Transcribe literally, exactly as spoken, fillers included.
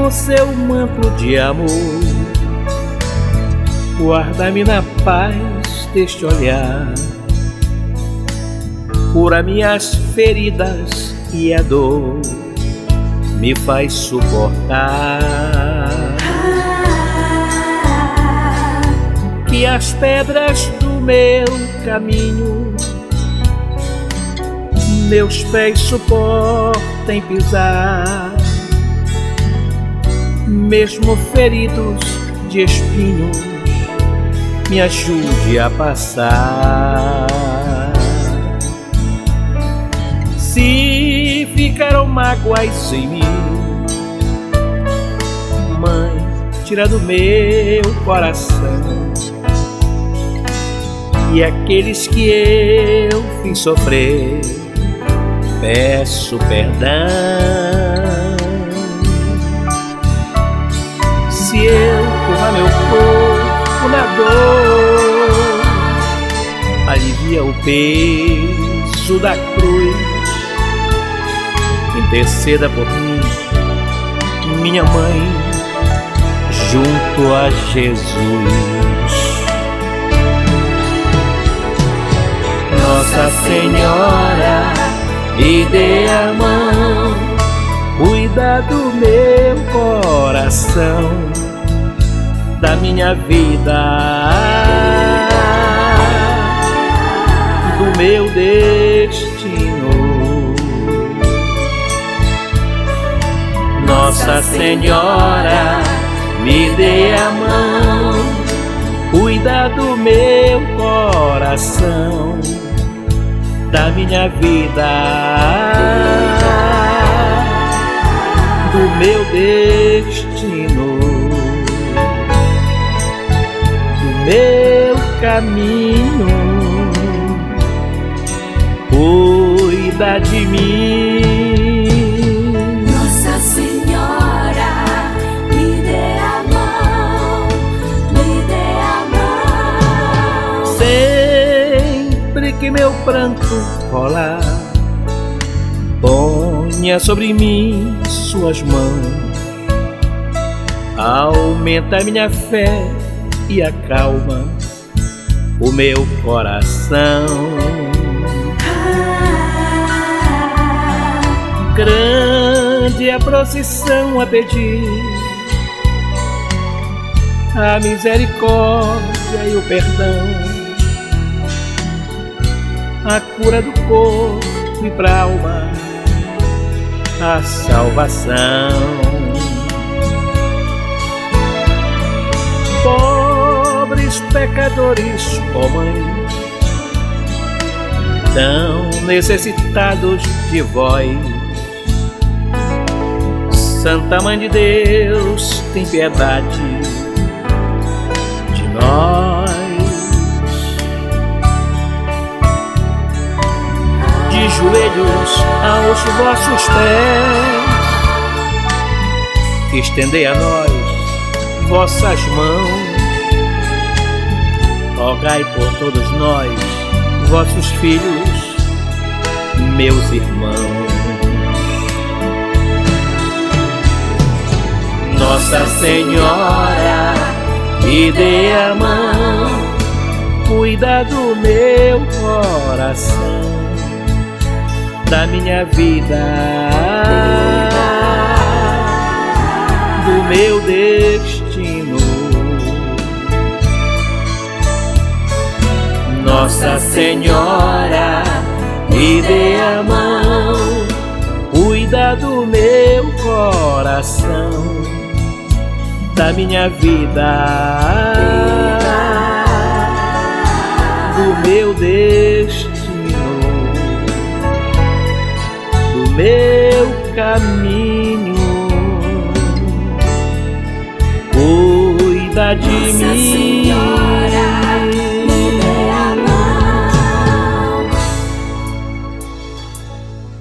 no seu manto de amor. Guarda-me na paz deste olhar, cura minhas feridas e a dor me faz suportar. Que as pedras do meu caminho meus pés suportem pisar, mesmo feridos de espinhos, me ajude a passar. Se ficaram mágoas em mim, Mãe, tira do meu coração, e aqueles que eu fiz sofrer, peço perdão. Se eu queimar meu corpo na dor, alivia o peso da cruz. Interceda por mim, minha mãe, junto a Jesus. Nossa Senhora, me dê a mão, cuida do meu coração, da minha vida, do meu destino. Nossa Senhora, me dê a mão, cuida do meu coração, da minha vida, do meu destino, do meu caminho. Cuida de mim. Nossa Senhora, me dê a mão, me dê a mão. Sempre que meu pranto rolar, ponha sobre mim suas mãos, aumenta minha fé e acalma o meu coração. Grande a procissão a pedir, a misericórdia e o perdão, a cura do corpo e pra alma, a salvação. Pobres pecadores, ó Mãe, tão necessitados de vós, Santa Mãe de Deus, tem piedade de nós. De joelhos aos vossos pés, estendei a nós vossas mãos, rogai por todos nós, vossos filhos, meus irmãos. Nossa Senhora, me dê a mão, cuida do meu coração, da minha vida, do meu destino. Nossa Senhora, me dê a mão, cuida do meu coração, da minha vida, do meu destino, do meu caminho. Cuida de Nossa mim. Senhora,